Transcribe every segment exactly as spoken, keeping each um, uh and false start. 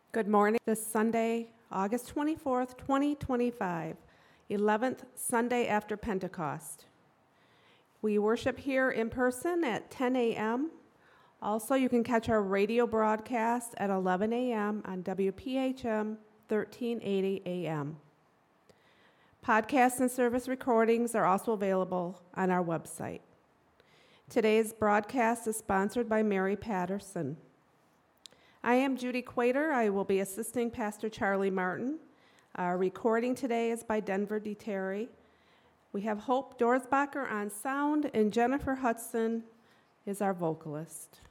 Good morning. This Sunday, August twenty-fourth, twenty twenty-five, eleventh Sunday after Pentecost. We worship here in person at ten a.m. Also, you can catch our radio broadcast at eleven a.m. on W P H M thirteen eighty A M. Podcasts and service recordings are also available on our website. Today's broadcast is sponsored by Mary Patterson. I am Judy Quater. I will be assisting Pastor Charlie Martin. Our recording today is by Denver D. Terry. We have Hope Dorsbacher on sound, and Jennifer Hudson is our vocalist.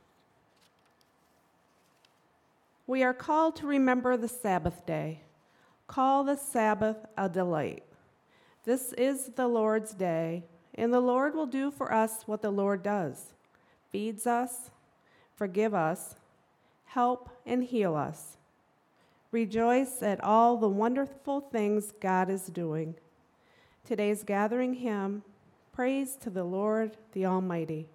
We are called to remember the Sabbath day. Call the Sabbath a delight. This is the Lord's day, and the Lord will do for us what the Lord does: feeds us, forgive us, help and heal us. Rejoice at all the wonderful things God is doing. Today's gathering hymn, Praise to the Lord the Almighty.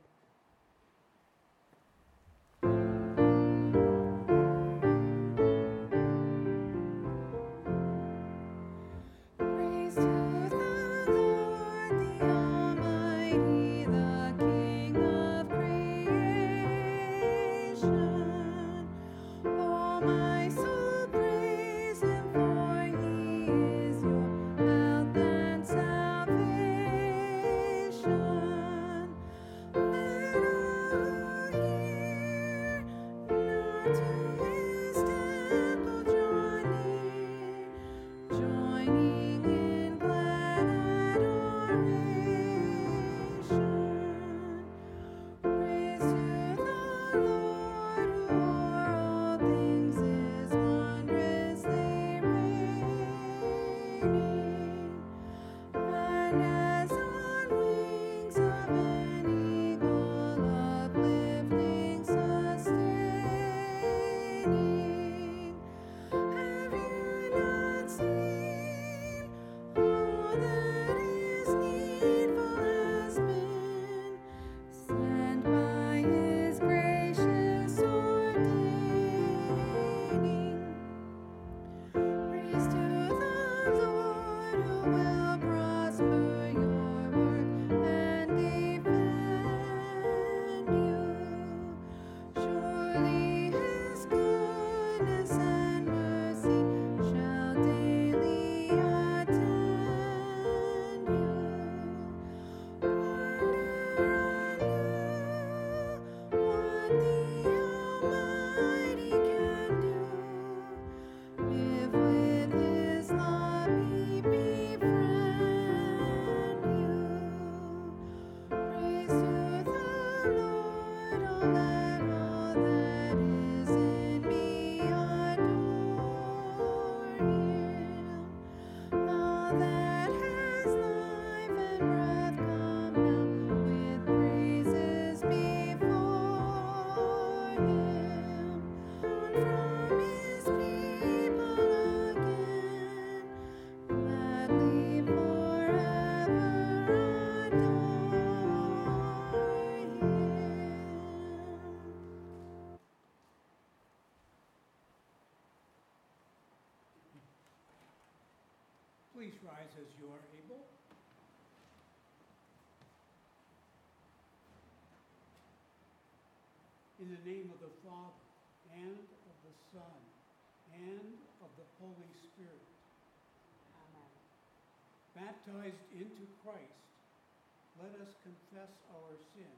Please rise as you are able. In the name of the Father, and of the Son, and of the Holy Spirit. Amen. Baptized into Christ, let us confess our sin.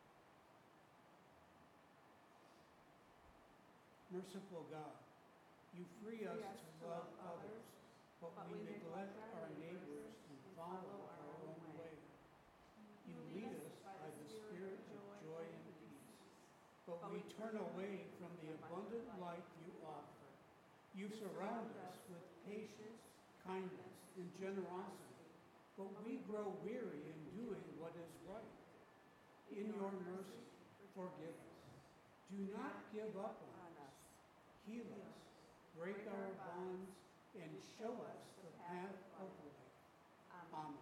Merciful God, you free us to love others, but we neglect our neighbors and follow our own way. You lead us by the Spirit of joy and peace, but we turn away from the abundant life you offer. You surround us with patience, kindness, and generosity, but we grow weary in doing what is right. In your mercy, forgive us. Do not give up on us. Heal us, break our bonds, and show us the path of life. Amen.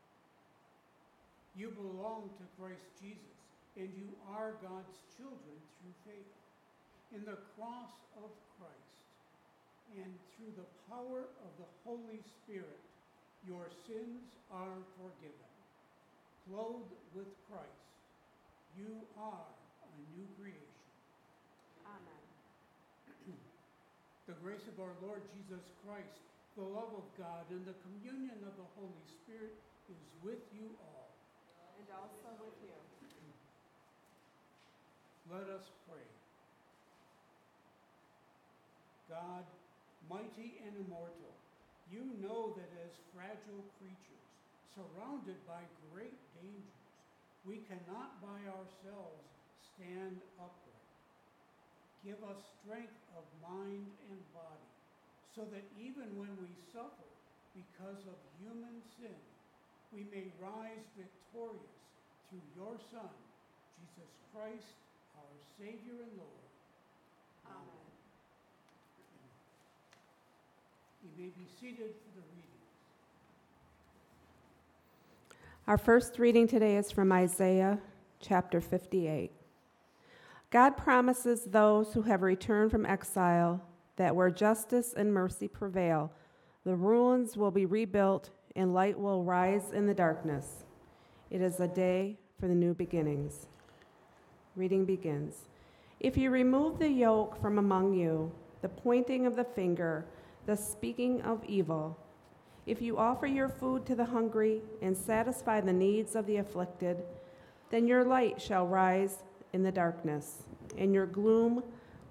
You belong to Christ Jesus, and you are God's children through faith. In the cross of Christ, and through the power of the Holy Spirit, your sins are forgiven. Clothed with Christ, you are a new creation. Amen. The grace of our Lord Jesus Christ, the love of God, and the communion of the Holy Spirit is with you all. And also with you. Let us pray. God, mighty and immortal, you know that as fragile creatures, surrounded by great dangers, we cannot by ourselves stand upright. Give us strength of mind and body, so that even when we suffer because of human sin, we may rise victorious through your Son, Jesus Christ, our Savior and Lord. Amen. You may be seated for the readings. Our first reading today is from Isaiah chapter fifty-eight. God promises those who have returned from exile that where justice and mercy prevail, the ruins will be rebuilt and light will rise in the darkness. It is a day for the new beginnings. Reading begins. If you remove the yoke from among you, the pointing of the finger, the speaking of evil, if you offer your food to the hungry and satisfy the needs of the afflicted, then your light shall rise in the darkness, and your gloom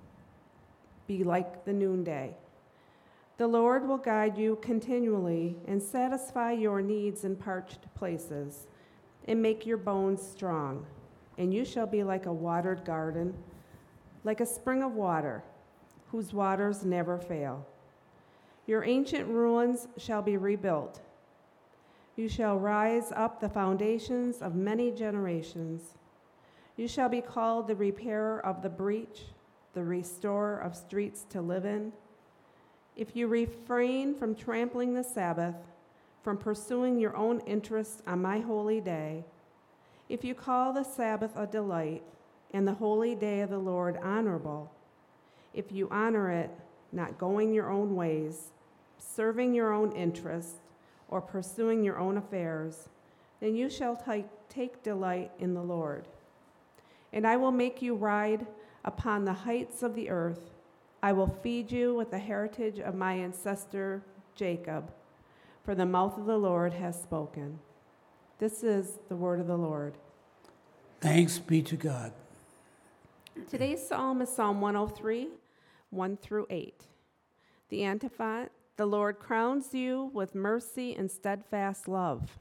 be like the noonday. The Lord will guide you continually and satisfy your needs in parched places, and make your bones strong. And you shall be like a watered garden, like a spring of water, whose waters never fail. Your ancient ruins shall be rebuilt. You shall rise up the foundations of many generations. You shall be called the repairer of the breach, the restorer of streets to live in. If you refrain from trampling the Sabbath, from pursuing your own interests on my holy day, if you call the Sabbath a delight and the holy day of the Lord honorable, if you honor it, not going your own ways, serving your own interests, or pursuing your own affairs, then you shall t- take delight in the Lord. And I will make you ride upon the heights of the earth. I will feed you with the heritage of my ancestor Jacob, for the mouth of the Lord has spoken. This is the word of the Lord. Thanks be to God. Today's psalm is Psalm one oh three, one through eight. The antiphon, the Lord crowns you with mercy and steadfast love.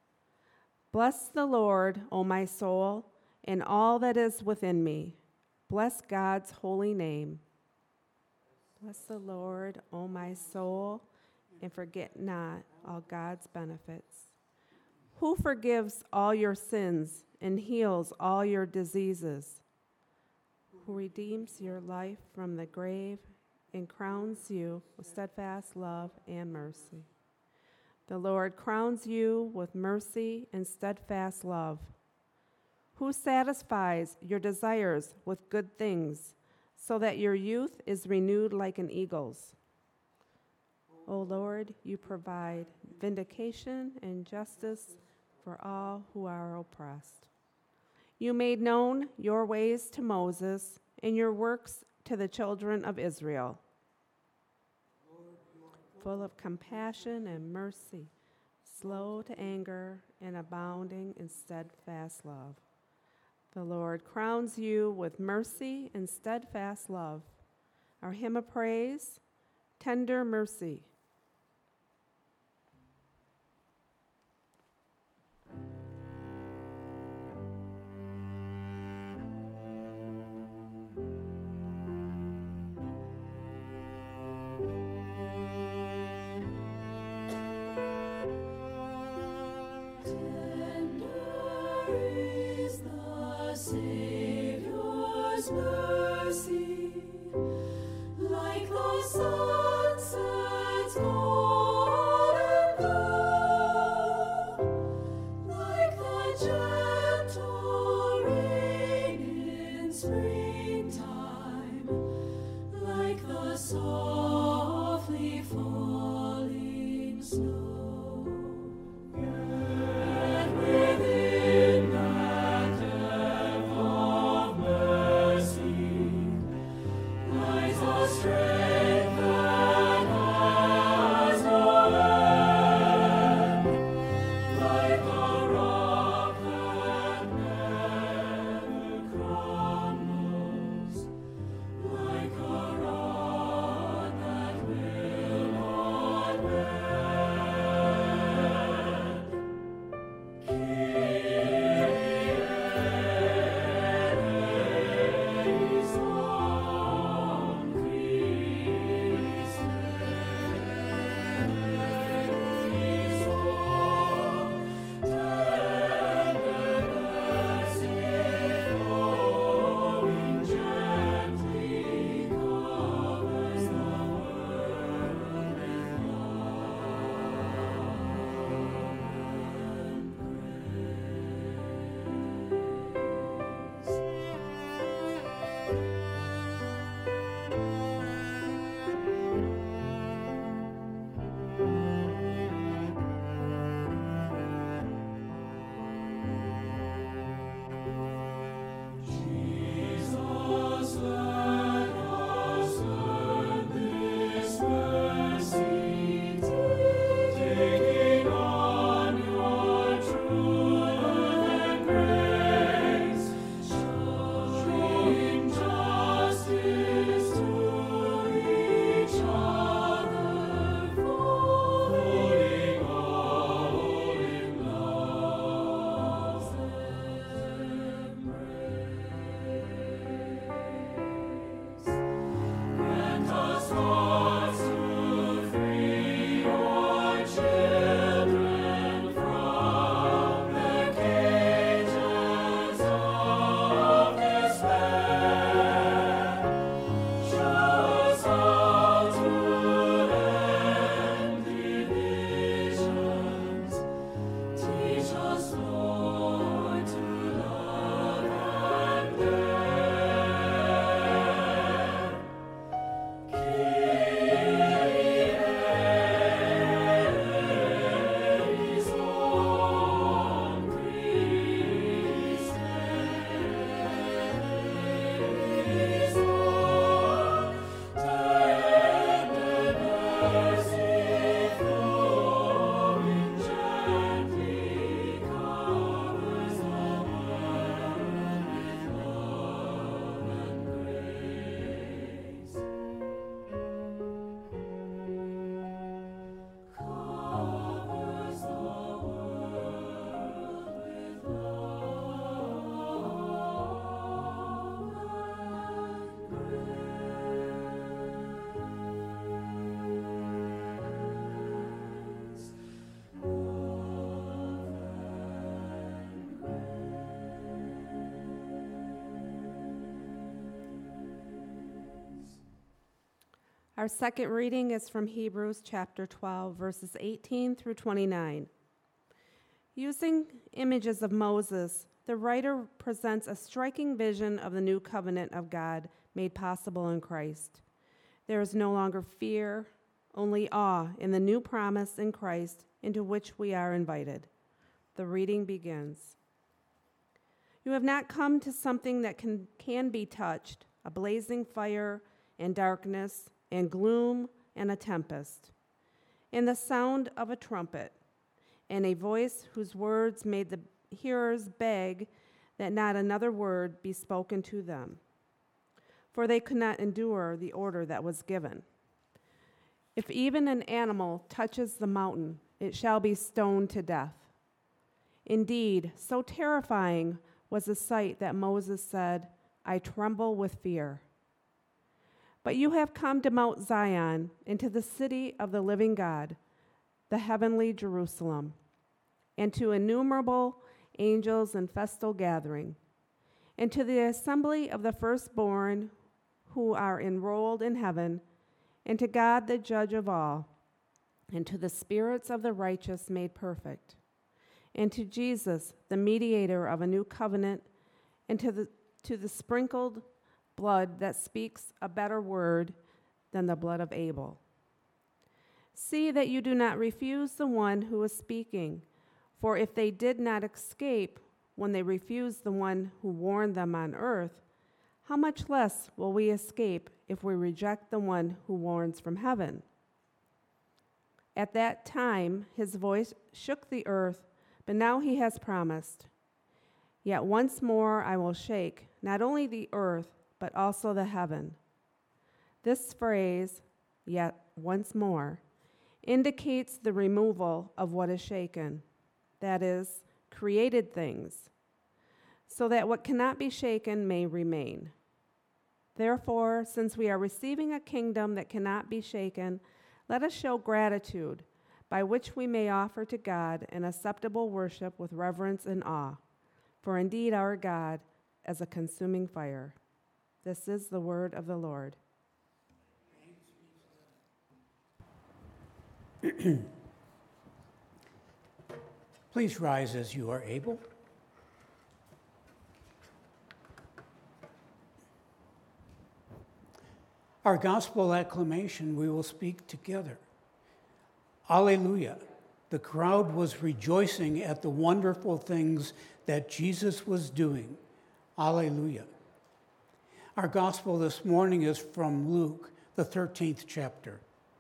Bless the Lord, O my soul, and all that is within me. Bless God's holy name. Bless the Lord, O my soul, and forget not all God's benefits. Who forgives all your sins and heals all your diseases? Who redeems your life from the grave and crowns you with steadfast love and mercy. The Lord crowns you with mercy and steadfast love. Who satisfies your desires with good things, so that your youth is renewed like an eagle's. O Lord, you provide vindication and justice for all who are oppressed. You made known your ways to Moses and your works to the children of Israel. Full of compassion and mercy, slow to anger and abounding in steadfast love. The Lord crowns you with mercy and steadfast love. Our hymn of praise, Tender Mercy. Savior's mercy, like the sunset's golden glow, like the gentle rain in springtime, like the song Our second reading is from Hebrews chapter twelve, verses eighteen through twenty-nine. Using images of Moses, the writer presents a striking vision of the new covenant of God made possible in Christ. There is no longer fear, only awe in the new promise in Christ into which we are invited. The reading begins. You have not come to something that can, can be touched, a blazing fire and darkness and gloom and a tempest, and the sound of a trumpet, and a voice whose words made the hearers beg that not another word be spoken to them, for they could not endure the order that was given. If even an animal touches the mountain, it shall be stoned to death. Indeed, so terrifying was the sight that Moses said, I tremble with fear. But you have come to Mount Zion, into the city of the living God, the heavenly Jerusalem, and to innumerable angels in festal gathering, and to the assembly of the firstborn who are enrolled in heaven, and to God the judge of all, and to the spirits of the righteous made perfect, and to Jesus, the mediator of a new covenant, and to the to the sprinkled blood that speaks a better word than the blood of Abel. See that you do not refuse the one who is speaking, for if they did not escape when they refused the one who warned them on earth, how much less will we escape if we reject the one who warns from heaven? At that time, his voice shook the earth, but now he has promised, yet once more I will shake not only the earth, but also the heaven. This phrase, yet once more, indicates the removal of what is shaken, that is, created things, so that what cannot be shaken may remain. Therefore, since we are receiving a kingdom that cannot be shaken, let us show gratitude, by which we may offer to God an acceptable worship with reverence and awe, for indeed our God is a consuming fire. This is the word of the Lord. Please rise as you are able. Our gospel acclamation we will speak together. Alleluia. The crowd was rejoicing at the wonderful things that Jesus was doing. Alleluia. Our gospel this morning is from Luke, the thirteenth chapter.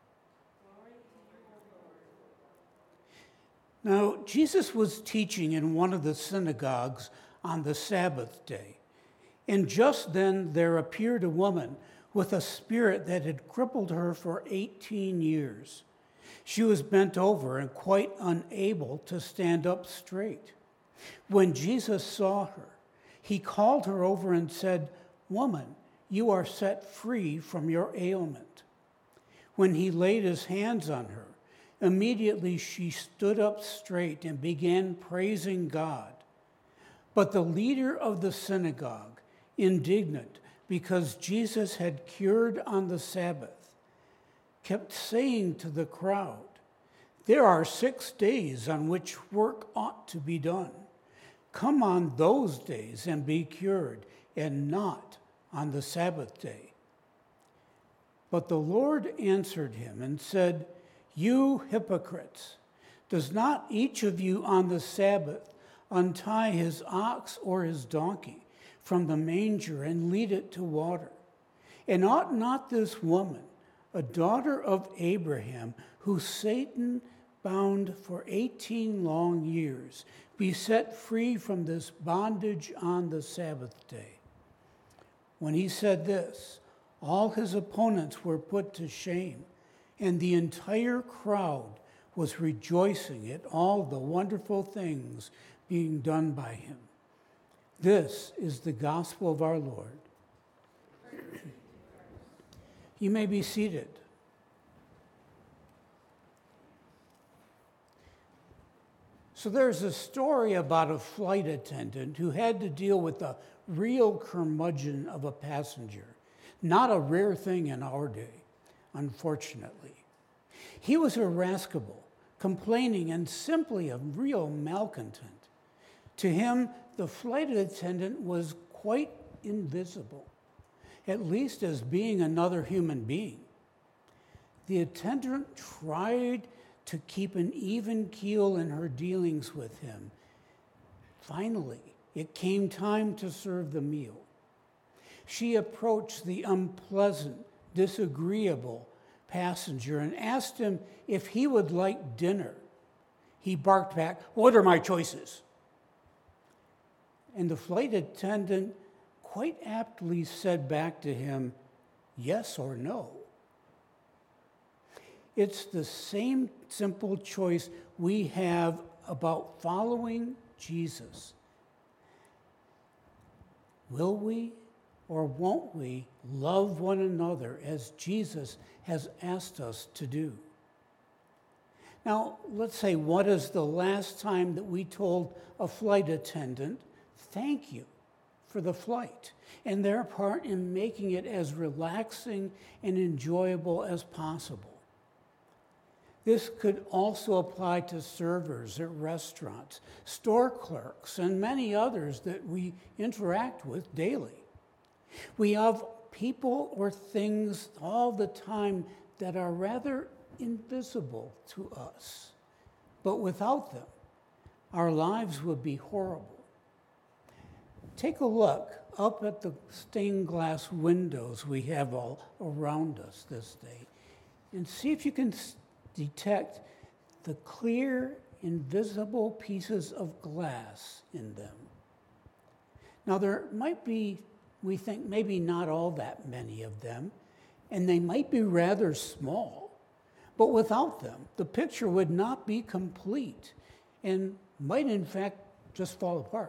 Now, Jesus was teaching in one of the synagogues on the Sabbath day. And just then there appeared a woman with a spirit that had crippled her for eighteen years. She was bent over and quite unable to stand up straight. When Jesus saw her, he called her over and said, Woman, you are set free from your ailment. When he laid his hands on her, immediately she stood up straight and began praising God. But the leader of the synagogue, indignant because Jesus had cured on the Sabbath, kept saying to the crowd, There are six days on which work ought to be done. Come on those days and be cured, and not on the Sabbath day. But the Lord answered him and said, You hypocrites, does not each of you on the Sabbath untie his ox or his donkey from the manger and lead it to water? And ought not this woman, a daughter of Abraham, who Satan bound for eighteen long years, be set free from this bondage on the Sabbath day? When he said this, all his opponents were put to shame, and the entire crowd was rejoicing at all the wonderful things being done by him. This is the gospel of our Lord. You may be seated. So there's a story about a flight attendant who had to deal with a real curmudgeon of a passenger, not a rare thing in our day. unfortunately. He was irascible, complaining, and simply a real malcontent. To him, the flight attendant was quite invisible, at least as being another human being. The attendant tried to keep an even keel in her dealings with him. Finally, it came time to serve the meal. She approached the unpleasant, disagreeable passenger and asked him if he would like dinner. He barked back, "What are my choices?" And the flight attendant quite aptly said back to him, "Yes or no." It's the same simple choice we have about following Jesus. Will we or won't we love one another as Jesus has asked us to do? Now, let's say, what is the last time that we told a flight attendant, thank you for the flight and their part in making it as relaxing and enjoyable as possible? This could also apply to servers at restaurants, store clerks, and many others that we interact with daily. We have people or things all the time that are rather invisible to us, but without them, our lives would be horrible. Take a look up at the stained glass windows we have all around us this day and see if you can detect the clear, invisible pieces of glass in them. Now, there might be, we think, maybe not all that many of them, and they might be rather small, but without them, the picture would not be complete and might, in fact, just fall apart.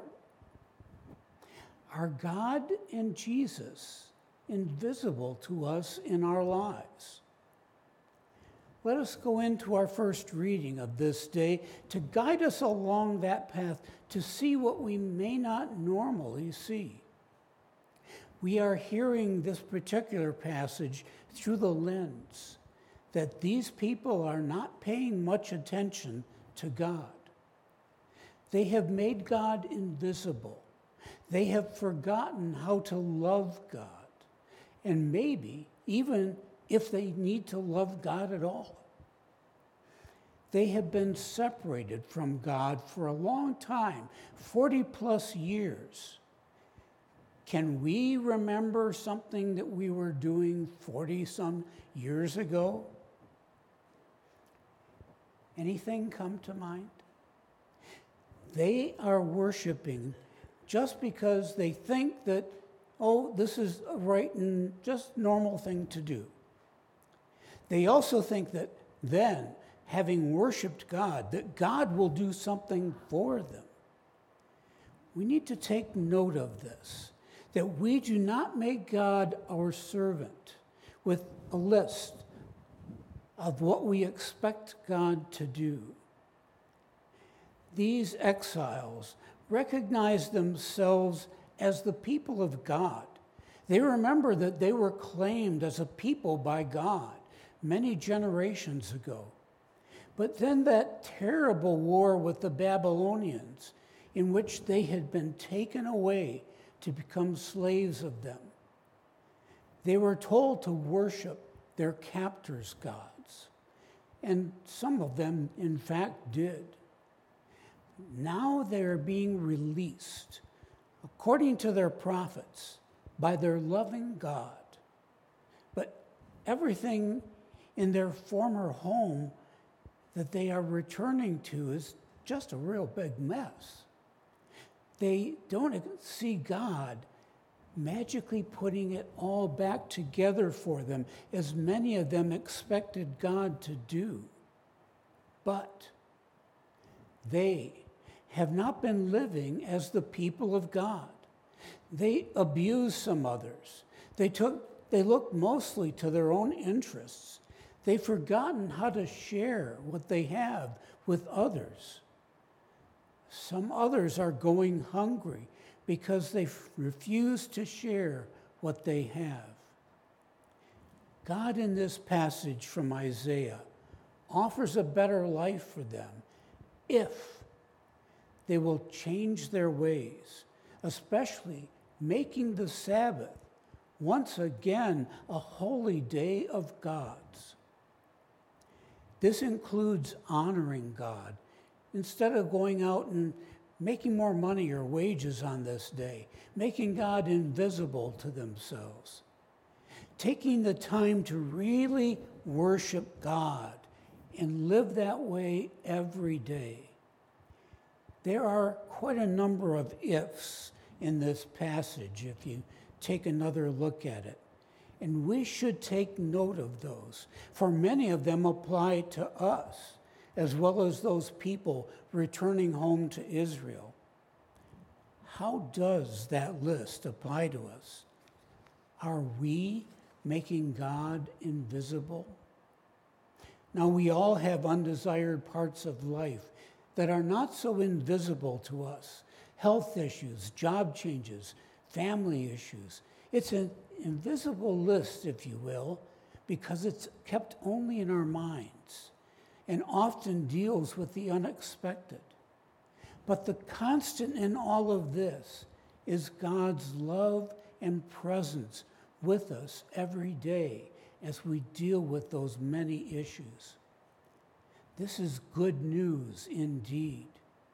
Are God and Jesus invisible to us in our lives? Let us go into our first reading of this day to guide us along that path to see what we may not normally see. We are hearing this particular passage through the lens that these people are not paying much attention to God. They have made God invisible. They have forgotten how to love God, and maybe even if they need to love God at all. They have been separated from God for a long time, forty plus years. Can we remember something that we were doing forty some years ago? Anything come to mind? They are worshiping just because they think that, oh, this is a right and just normal thing to do. They also think that then, having worshiped God, that God will do something for them. We need to take note of this, that we do not make God our servant with a list of what we expect God to do. These exiles recognize themselves as the people of God. They remember that they were claimed as a people by God many generations ago. But then that terrible war with the Babylonians, in which they had been taken away to become slaves of them. They were told to worship their captors' gods, and some of them, in fact, did. Now they are being released, according to their prophets, by their loving God. But everything in their former home that they are returning to is just a real big mess. They don't see God magically putting it all back together for them, as many of them expected God to do. But they have not been living as the people of God. They abused some others. They took, they looked mostly to their own interests. They've forgotten how to share what they have with others. Some others are going hungry because they refuse to share what they have. God in this passage from Isaiah offers a better life for them if they will change their ways, especially making the Sabbath once again a holy day of God's. This includes honoring God instead of going out and making more money or wages on this day, making God invisible to themselves. Taking the time to really worship God and live that way every day. There are quite a number of ifs in this passage if you take another look at it. And we should take note of those, for many of them apply to us, as well as those people returning home to Israel. How does that list apply to us? Are we making God invisible? Now, we all have undesired parts of life that are not so invisible to us. Health issues, job changes, family issues. It's an invisible list, if you will, because it's kept only in our minds and often deals with the unexpected. But the constant in all of this is God's love and presence with us every day as we deal with those many issues. This is good news indeed.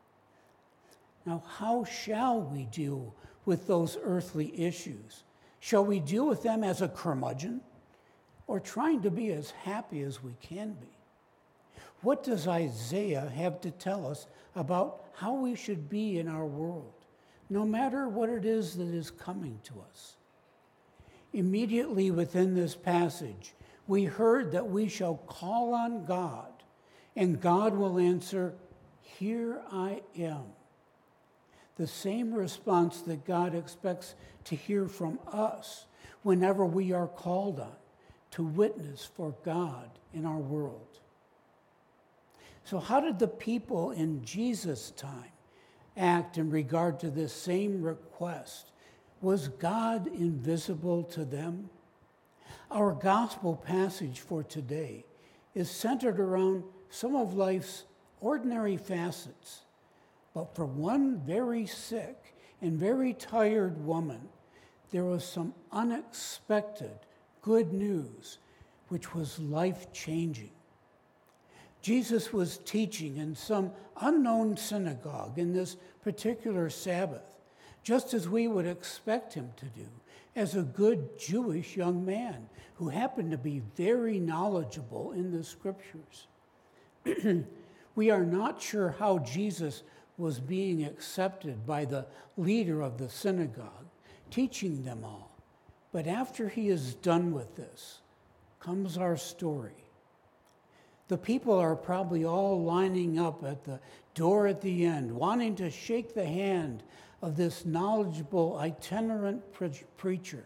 Now, how shall we deal with those earthly issues? Shall we deal with them as a curmudgeon or trying to be as happy as we can be? What does Isaiah have to tell us about how we should be in our world, no matter what it is that is coming to us? Immediately within this passage, we heard that we shall call on God, and God will answer, "Here I am." The same response that God expects to hear from us whenever we are called on to witness for God in our world. So how did the people in Jesus' time act in regard to this same request? Was God invisible to them? Our gospel passage for today is centered around some of life's ordinary facets. But for one very sick and very tired woman, there was some unexpected good news, which was life-changing. Jesus was teaching in some unknown synagogue in this particular Sabbath, just as we would expect him to do, as a good Jewish young man who happened to be very knowledgeable in the scriptures. We are not sure how Jesus was being accepted by the leader of the synagogue, teaching them all. But after he is done with this, comes our story. The people are probably all lining up at the door at the end, wanting to shake the hand of this knowledgeable itinerant pre- preacher.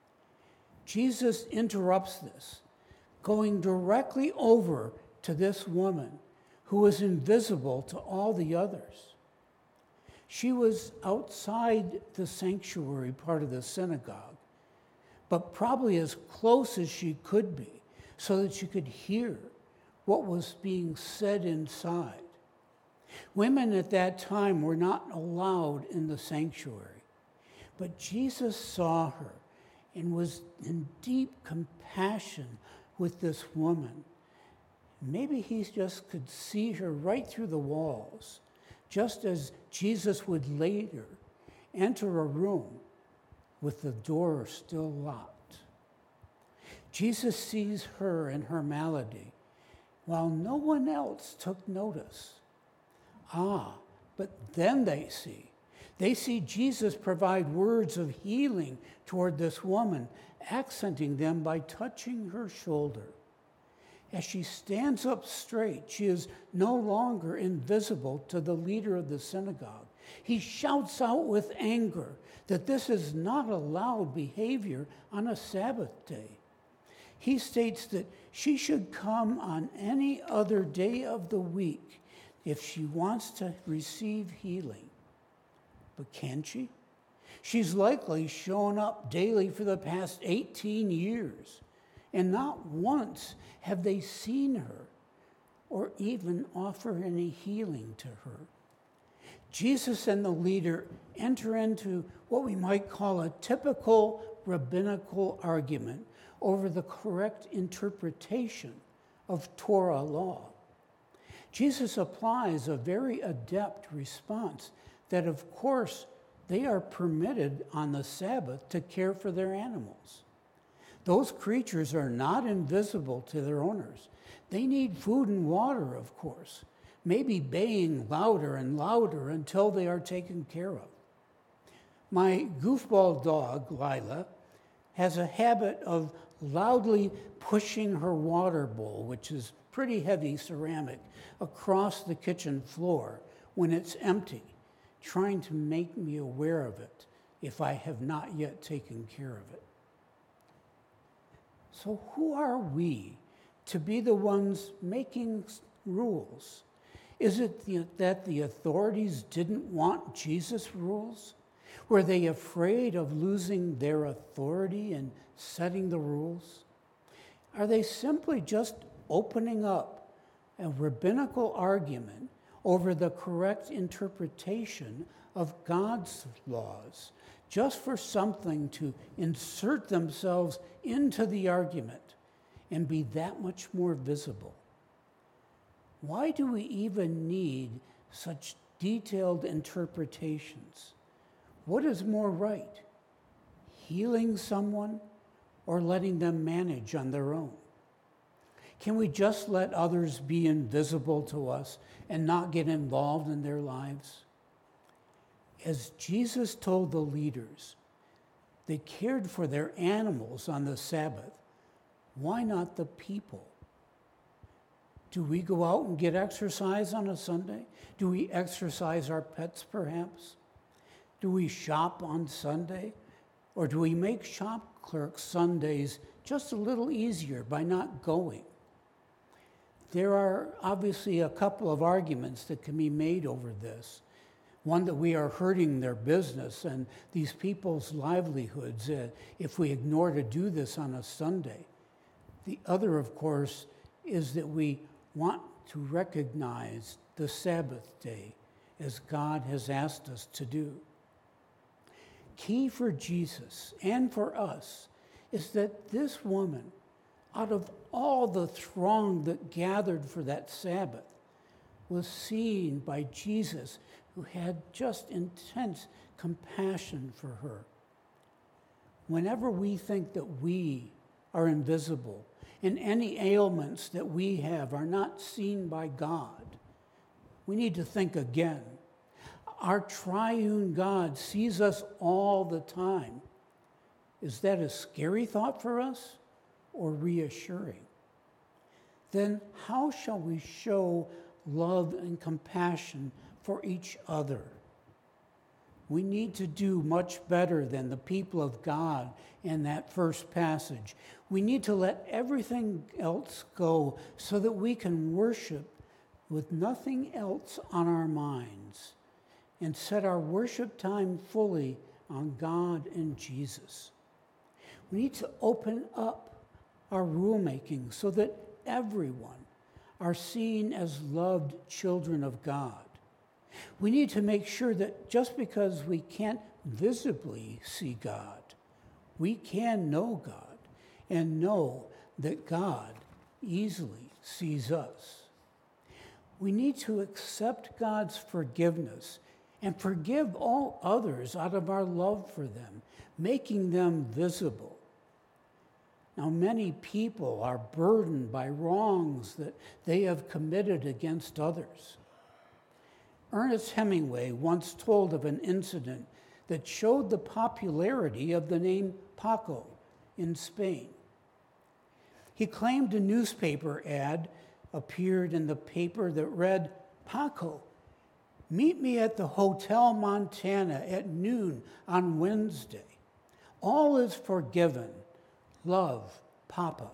Jesus interrupts this, going directly over to this woman who was invisible to all the others. She was outside the sanctuary part of the synagogue, but probably as close as she could be so that she could hear what was being said inside. Women at that time were not allowed in the sanctuary, but Jesus saw her and was in deep compassion with this woman. Maybe he just could see her right through the walls, just as Jesus would later enter a room with the door still locked. Jesus sees her and her malady, while no one else took notice. Ah, but then they see. They see Jesus provide words of healing toward this woman, accenting them by touching her shoulder. As she stands up straight, she is no longer invisible to the leader of the synagogue. He shouts out with anger that this is not allowed behavior on a Sabbath day. He states that she should come on any other day of the week if she wants to receive healing. But can she? She's likely shown up daily for the past eighteen years. and not once have they seen her or even offer any healing to her. Jesus and the leader enter into what we might call a typical rabbinical argument over the correct interpretation of Torah law. Jesus applies a very adept response that, of course, they are permitted on the Sabbath to care for their animals. Those creatures are not invisible to their owners. They need food and water, of course, maybe baying louder and louder until they are taken care of. My goofball dog, Lila, has a habit of loudly pushing her water bowl, which is pretty heavy ceramic, across the kitchen floor when it's empty, trying to make me aware of it if I have not yet taken care of it. So who are we to be the ones making rules? Is it the, that the authorities didn't want Jesus' rules? Were they afraid of losing their authority in setting the rules? Are they simply just opening up a rabbinical argument over the correct interpretation of God's laws, just for something to insert themselves into the argument and be that much more visible? Why do we even need such detailed interpretations? What is more right, healing someone or letting them manage on their own? Can we just let others be invisible to us and not get involved in their lives? As Jesus told the leaders, they cared for their animals on the Sabbath. Why not the people? Do we go out and get exercise on a Sunday? Do we exercise our pets, perhaps? Do we shop on Sunday? Or do we make shop clerk Sundays just a little easier by not going? There are obviously a couple of arguments that can be made over this. One, that we are hurting their business and these people's livelihoods uh, if we ignore to do this on a Sunday. The other, of course, is that we want to recognize the Sabbath day as God has asked us to do. Key for Jesus and for us is that this woman, out of all the throng that gathered for that Sabbath, was seen by Jesus, who had just intense compassion for her. Whenever we think that we are invisible and any ailments that we have are not seen by God, we need to think again. Our triune God sees us all the time. Is that a scary thought for us or reassuring? Then how shall we show love and compassion for each other? We need to do much better than the people of God in that first passage. We need to let everything else go so that we can worship with nothing else on our minds and set our worship time fully on God and Jesus. We need to open up our rulemaking so that everyone are seen as loved children of God. We need to make sure that just because we can't visibly see God, we can know God and know that God easily sees us. We need to accept God's forgiveness and forgive all others out of our love for them, making them visible. Now, many people are burdened by wrongs that they have committed against others. Ernest Hemingway once told of an incident that showed the popularity of the name Paco in Spain. He claimed a newspaper ad appeared in the paper that read, "Paco, meet me at the Hotel Montana at noon on Wednesday. All is forgiven. Love, Papa."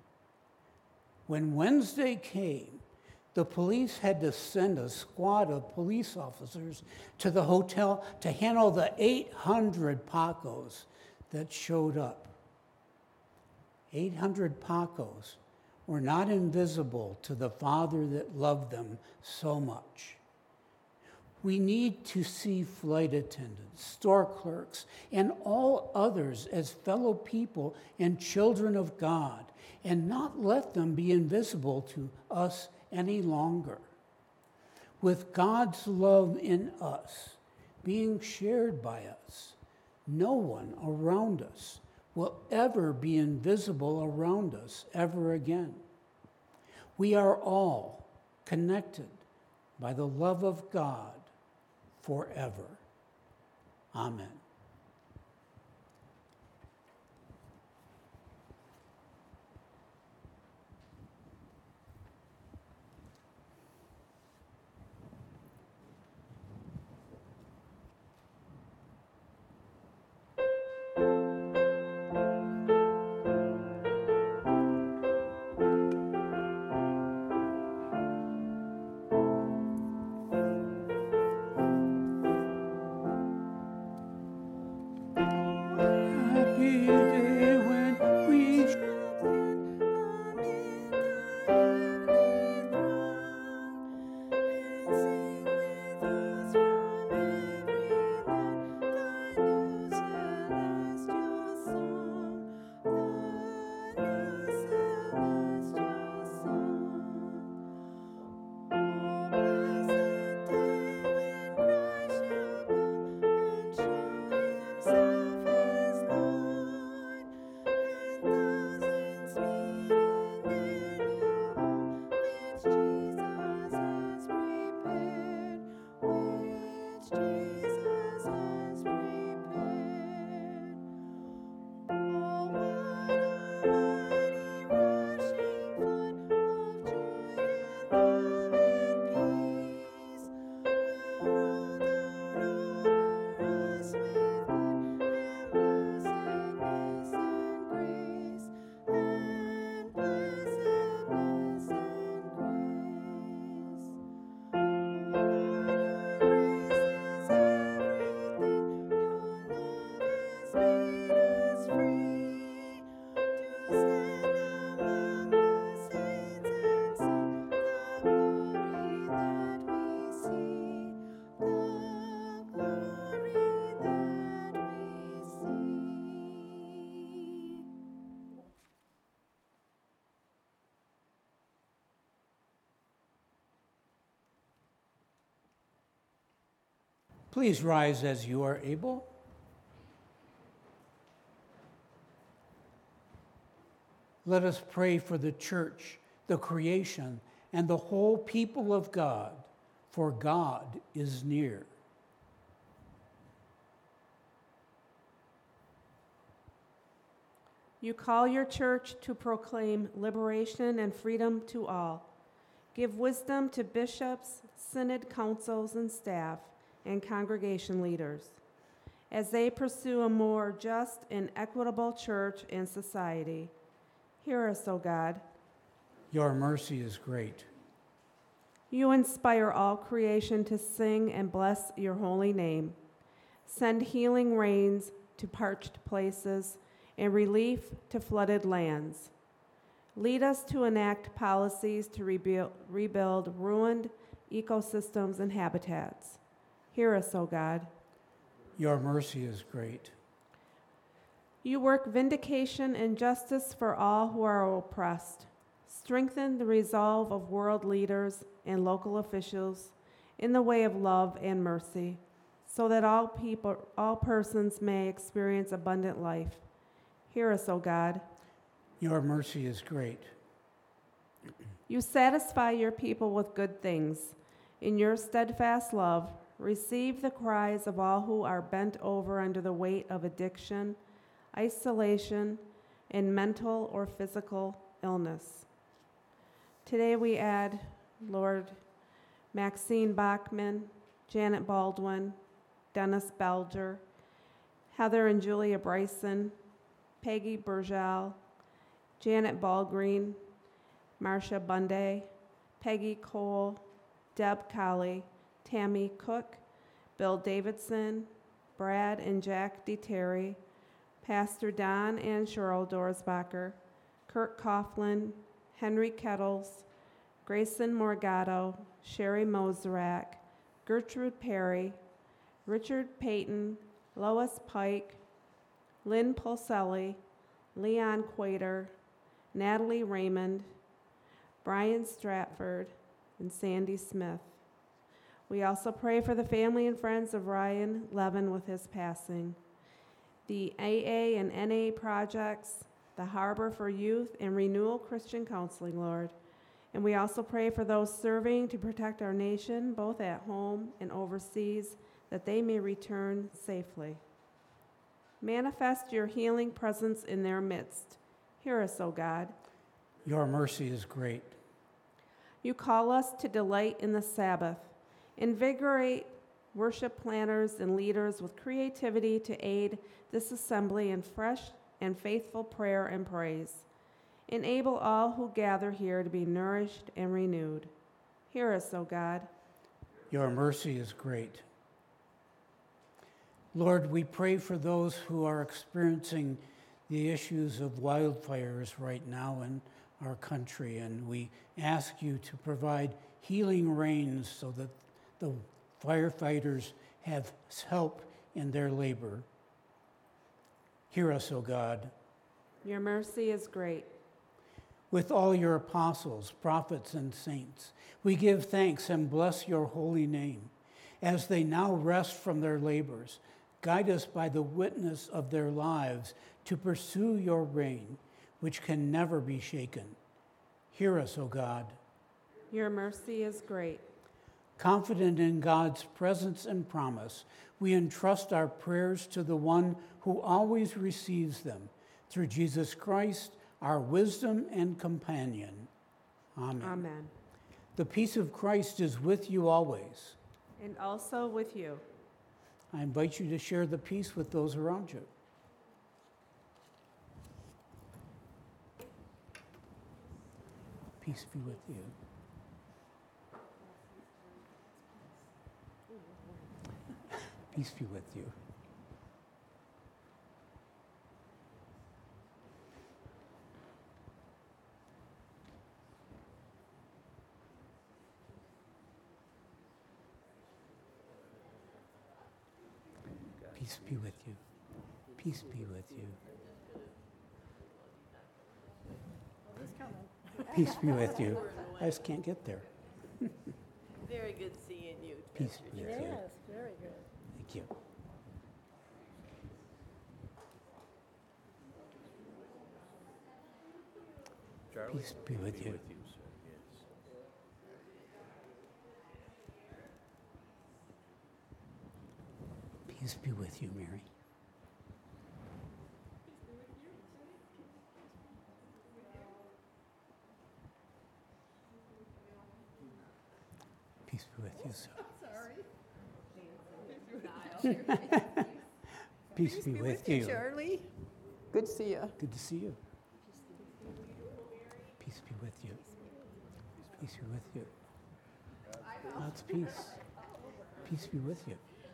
When Wednesday came, the police had to send a squad of police officers to the hotel to handle the eight hundred Pacos that showed up. eight hundred Pacos were not invisible to the Father that loved them so much. We need to see flight attendants, store clerks, and all others as fellow people and children of God, and not let them be invisible to us any longer. With God's love in us, being shared by us, no one around us will ever be invisible around us ever again. We are all connected by the love of God forever. Amen. Happy day when we Please rise as you are able. Let us pray for the church, the creation, and the whole people of God, for God is near. You call your church to proclaim liberation and freedom to all. Give wisdom to bishops, synod councils and staff, and congregation leaders, as they pursue a more just and equitable church and society. Hear us, O God. Your mercy is great. You inspire all creation to sing and bless your holy name. Send healing rains to parched places and relief to flooded lands. Lead us to enact policies to rebuild, rebuild ruined ecosystems and habitats. Hear us, O God. Your mercy is great. You work vindication and justice for all who are oppressed. Strengthen the resolve of world leaders and local officials in the way of love and mercy, so that all people, all persons may experience abundant life. Hear us, O God. Your mercy is great. You satisfy your people with good things. In your steadfast love, receive the cries of all who are bent over under the weight of addiction, isolation, and mental or physical illness. Today we add, Lord, Maxine Bachman, Janet Baldwin, Dennis Belger, Heather and Julia Bryson, Peggy Burgell, Janet Ballgreen, Marcia Bunday, Peggy Cole, Deb Colley, Tammy Cook, Bill Davidson, Brad and Jack D. Terry, Pastor Don and Cheryl Dorsbacher, Kurt Coughlin, Henry Kettles, Grayson Morgado, Sherry Moserak, Gertrude Perry, Richard Payton, Lois Pike, Lynn Pulselli, Leon Quater, Natalie Raymond, Brian Stratford, and Sandy Smith. We also pray for the family and friends of Ryan Levin with his passing, the A A and N A projects, the Harbor for Youth, and Renewal Christian Counseling, Lord. And we also pray for those serving to protect our nation, both at home and overseas, that they may return safely. Manifest your healing presence in their midst. Hear us, O God. Your mercy is great. You call us to delight in the Sabbath. Invigorate worship planners and leaders with creativity to aid this assembly in fresh and faithful prayer and praise. Enable all who gather here to be nourished and renewed. Hear us, O God. Your mercy is great. Lord, we pray for those who are experiencing the issues of wildfires right now in our country, and we ask you to provide healing rains so that the firefighters have help in their labor. Hear us, O God. Your mercy is great. With all your apostles, prophets, and saints, we give thanks and bless your holy name. As they now rest from their labors, guide us by the witness of their lives to pursue your reign, which can never be shaken. Hear us, O God. Your mercy is great. Confident in God's presence and promise, we entrust our prayers to the one who always receives them, through Jesus Christ, our wisdom and companion. Amen. Amen. The peace of Christ is with you always. And also with you. I invite you to share the peace with those around you. Peace be with you. Peace be with you. Peace be with you. Peace be with you. Peace be with you. I just can't get there. Very good seeing you. Peace be with you. Yes, very good. Thank you. Peace be with you. Peace be with you, Mary. Peace be with you, sir. Peace be with you. Charlie. Good to see you. Good to see you. Peace be with you. Peace be with you. God's peace. Peace be with you.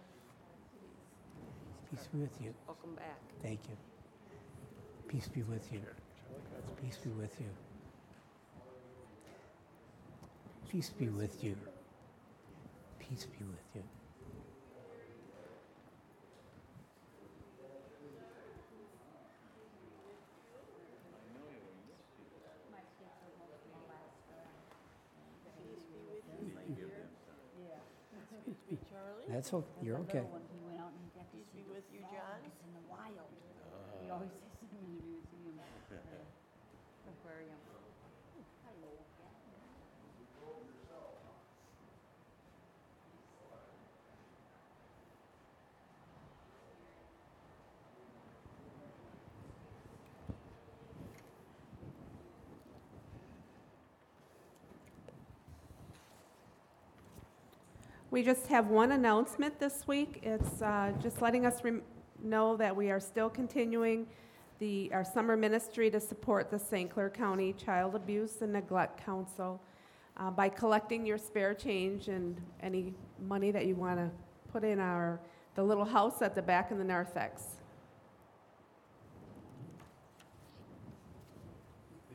Peace be with you. Welcome back. Thank you. Peace be with you. Peace be with you. Peace be with you. Peace be with you. Charlie. That's okay. You're okay. When he went out and he got to Peace see be the with you, frogs John. in the wild. He always sees them in the museum, the aquarium. Hello. We just have one announcement this week. It's uh, just letting us rem- know that we are still continuing the, our summer ministry to support the Saint Clair County Child Abuse and Neglect Council uh, by collecting your spare change and any money that you want to put in our the little house at the back of the narthex.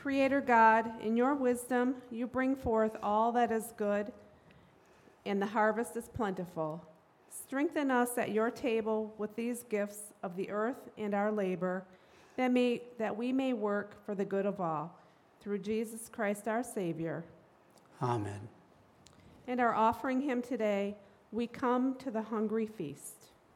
Creator God, in your wisdom, you bring forth all that is good, and the harvest is plentiful. Strengthen us at your table with these gifts of the earth and our labor, that, may, that we may work for the good of all. Through Jesus Christ our Savior. Amen. And our offering him today, we come to the hungry feast.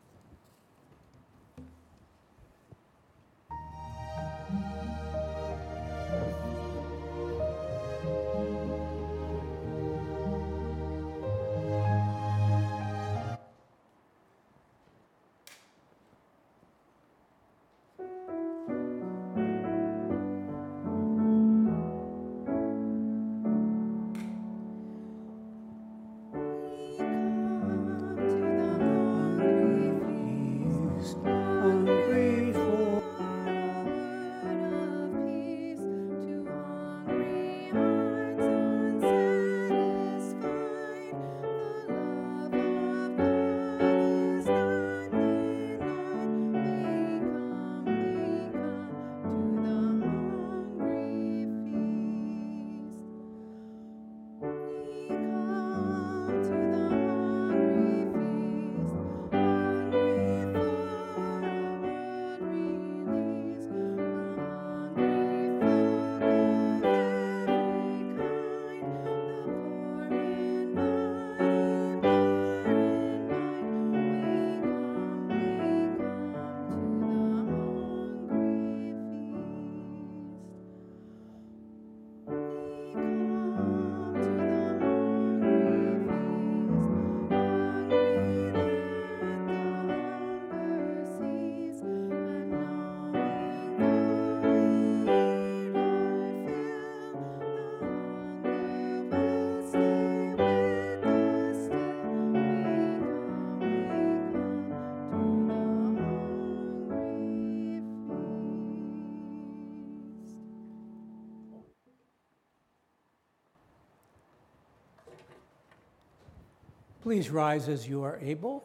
Please rise as you are able.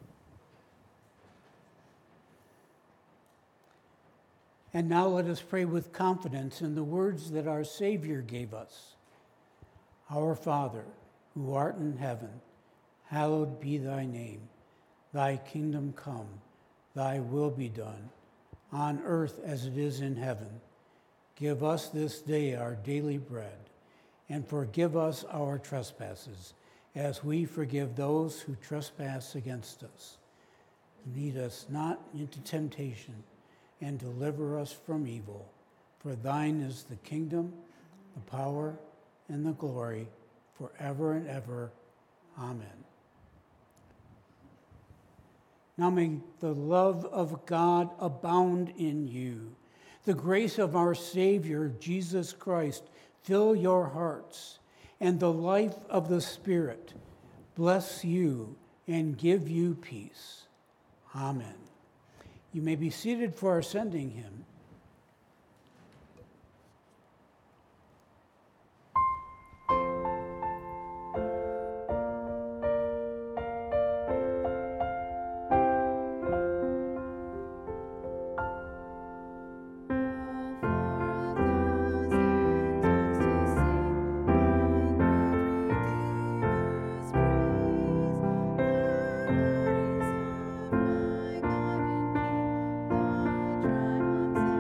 And now let us pray with confidence in the words that our Savior gave us. Our Father, who art in heaven, hallowed be thy name. Thy kingdom come, thy will be done, on earth as it is in heaven. Give us this day our daily bread, and forgive us our trespasses, as we forgive those who trespass against us. Lead us not into temptation, and deliver us from evil. For thine is the kingdom, the power, and the glory, forever and ever. Amen. Now may the love of God abound in you. The grace of our Savior, Jesus Christ, fill your hearts, and the life of the Spirit bless you and give you peace. Amen. You may be seated for our sending hymn. Praise, my God and King, thy triumphs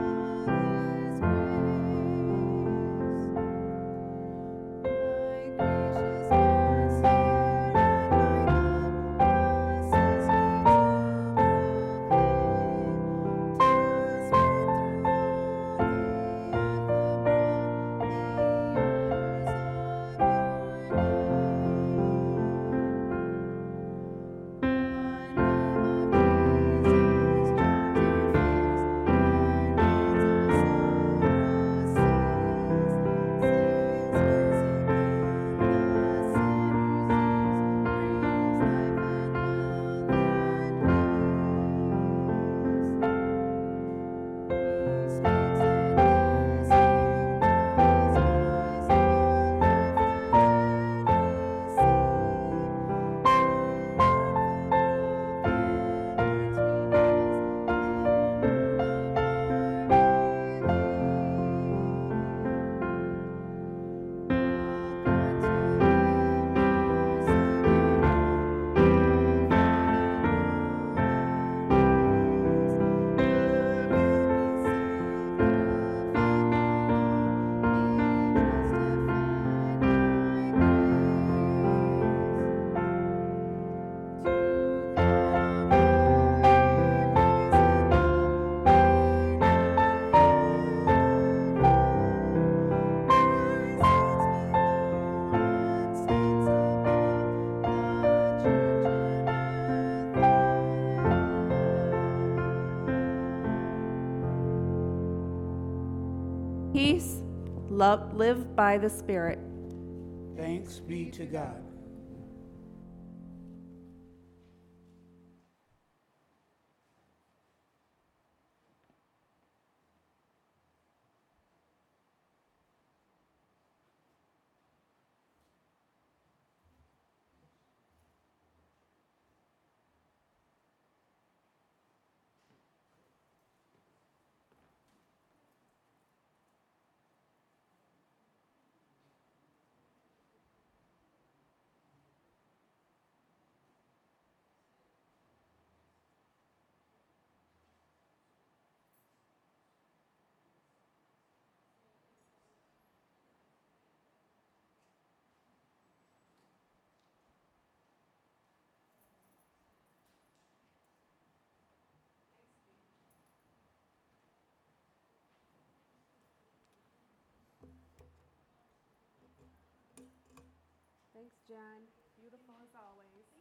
Peace, love, live by the Spirit. Thanks be to God. Thanks, Jen. Beautiful as always.